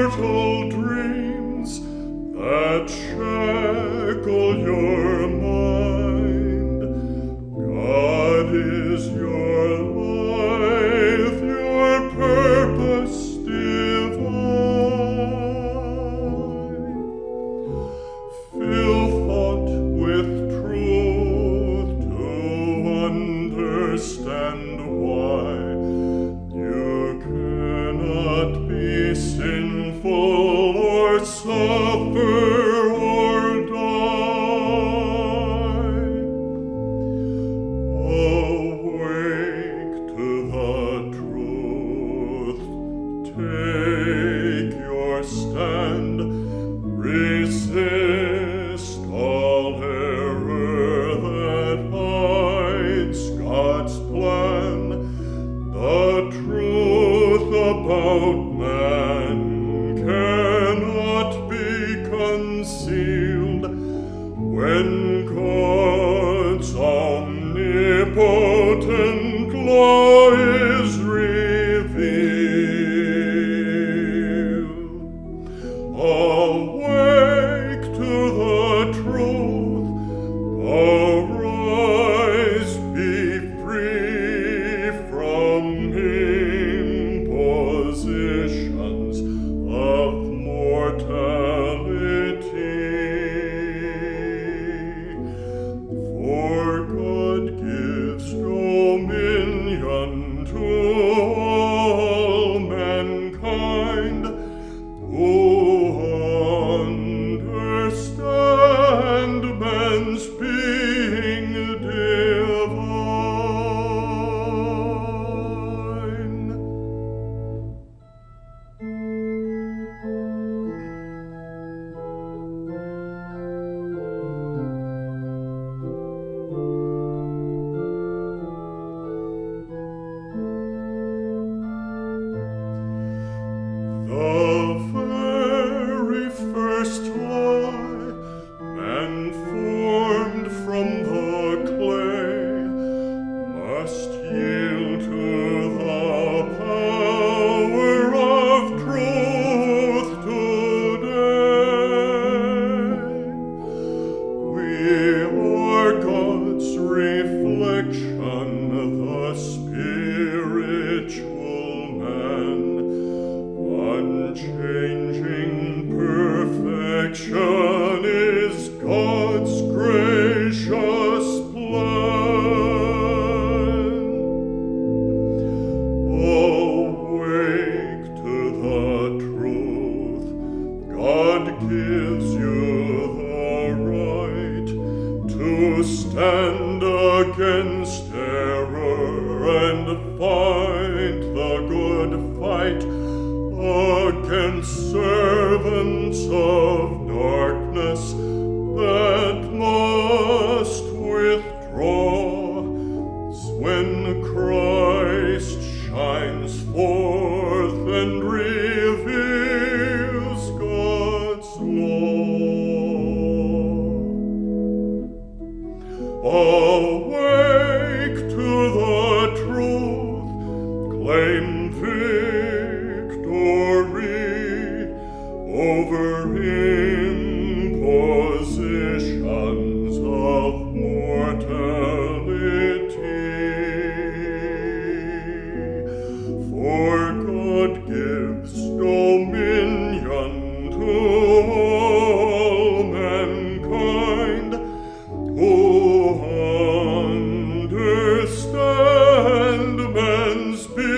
mortal dreams that shackle your mind. God is your life, your purpose divine. Fill thought with truth to understand why you cannot be sinful or suffer or die. Awake to the truth, take your stand, resist all error that hides God's plan. The truth about man cannot be concealed when God's omnipotent law is revealed. Awake to the truth, arise, be free from impositions of mortality. For God gives dominion to all mankind who understand man's being divine. The very first lie man formed from the clay must yield to the power of truth today. We are God's reflection, the spiritual man. Unchanging perfection is God's gracious plan. Awake to the truth, God gives you the right to stand against error and fight the good fight against servants of darkness that must withdraw when Christ shines forth and reveals God's law. Awake to the truth, claim victory over impositions of mortality. For God gives dominion to all mankind who understand man's being